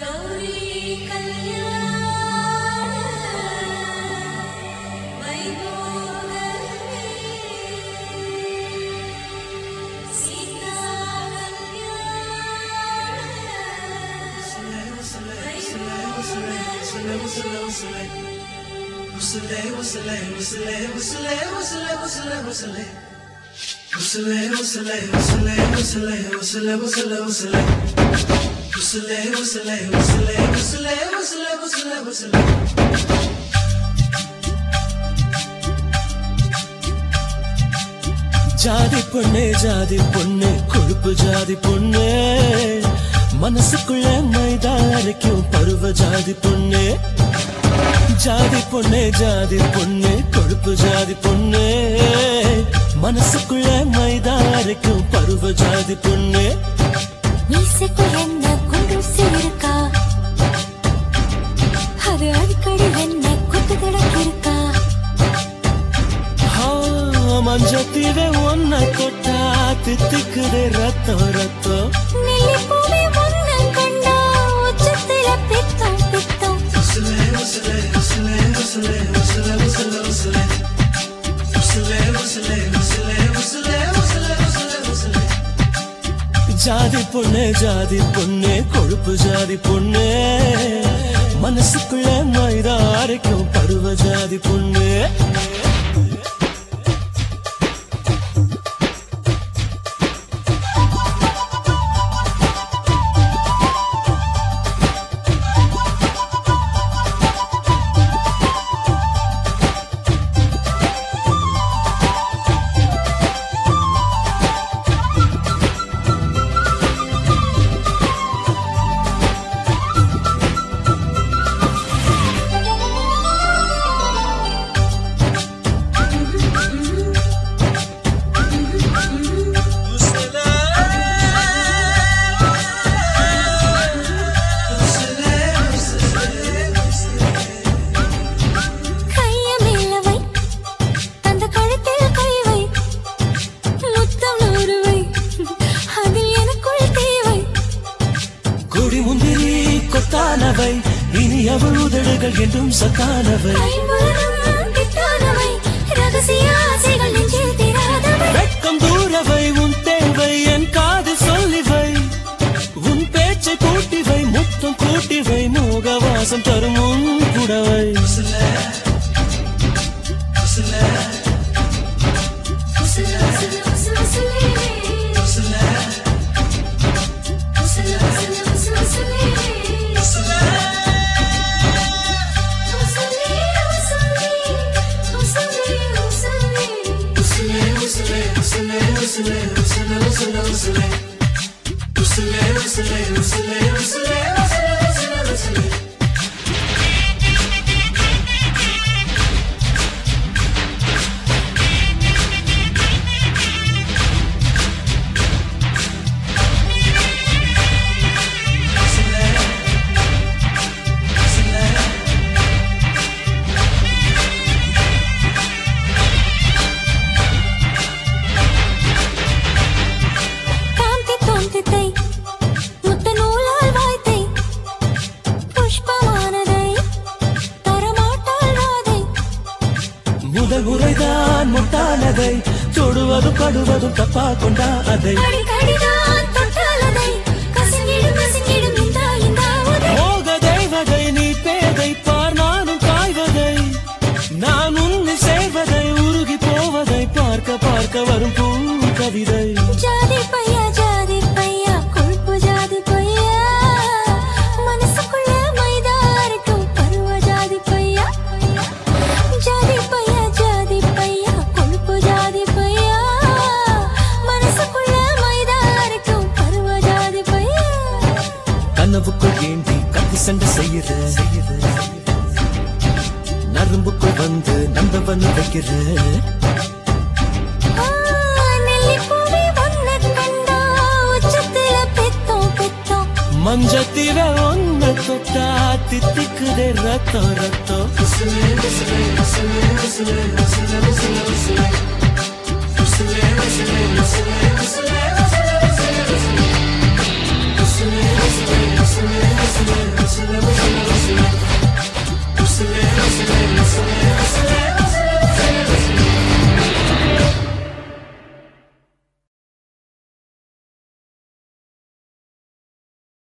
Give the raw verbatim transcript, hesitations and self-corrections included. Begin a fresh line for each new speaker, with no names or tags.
ஜாதி பொண்ணே ஜாதி பொண்ணு கொழுப்பு ஜாதி பொண்ணு மனசுக்குள்ள மைதா அரைக்கும் பருவ ஜாதி பொண்ணு ஜாதி பொண்ணே ஜாதி பொண்ணு கொழுப்பு ஜாதி பொண்ணு மனசுக்குள்ள மைதா அரைக்கும் பருவ ஜாதி பொண்ணு
மீசைக்குள் என்ன குண்டூசி இருக்கா அது அடிக்கடி என்ன குத்து கிடக்கிருக்கா
மஞ்சத்தீவே ஒன்ன கொட்டா தித்திக்குதே ரத்தம் ரத்தம்
நெல்லிப்பூவே ஒன்ன கண்டா உச்சத்தில பித்தம் பித்தம்
ஜாதி பொண்ணு ஜாதி பொண்ணு கொழுப்பு ஜாதி பொண்ணு மனசுக்குள்ள மைதா அரைக்கும் பருவ ஜாதி பொண்ணு இனி அவள் உதடுகள் என்றும் சத்தானவை வெட்கம் தூரவை உன் தேவை என் காது சொல்லிவை உன் பேச்சை கூட்டிவை முத்தம் கூட்டிவை மோகவாசம் தரும் உன் புடவை முதல் முறைதான் முட்டானதை தொடுவது படுவது தப்பா கொண்டா அதை மோக தெய்வதை நீ பேதை பார் நானும் காய்வதை நான் உன்னை செய்வதை உருகி போவதை பார்க்க பார்க்க வரும் பூ கவிதை
ஜாதி பையா ஜாதி பையா கொழுப்பு ஜாதி பையா மனசுக்குள்ள மைதா அரைக்கும் பருவ ஜாதி பையா ஜாதி பையா ஜாதி பையா கொழுப்பு ஜாதி பையா மனசுக்குள்ள மைதா அரைக்கும் பருவ ஜாதி பையா
கனவுக்குள் ஏண்டி கத்தி சண்டை செய்யுது நரம்புக்குள் வந்து நந்தவன் வைக்கிற மஞ்சத்தீர ஒன்ன தொட்டா தித்திக்குதே ரத்தம் ரத்தம்
Listen, listen, listen, listen, listen, listen, listen, listen, listen, listen, listen,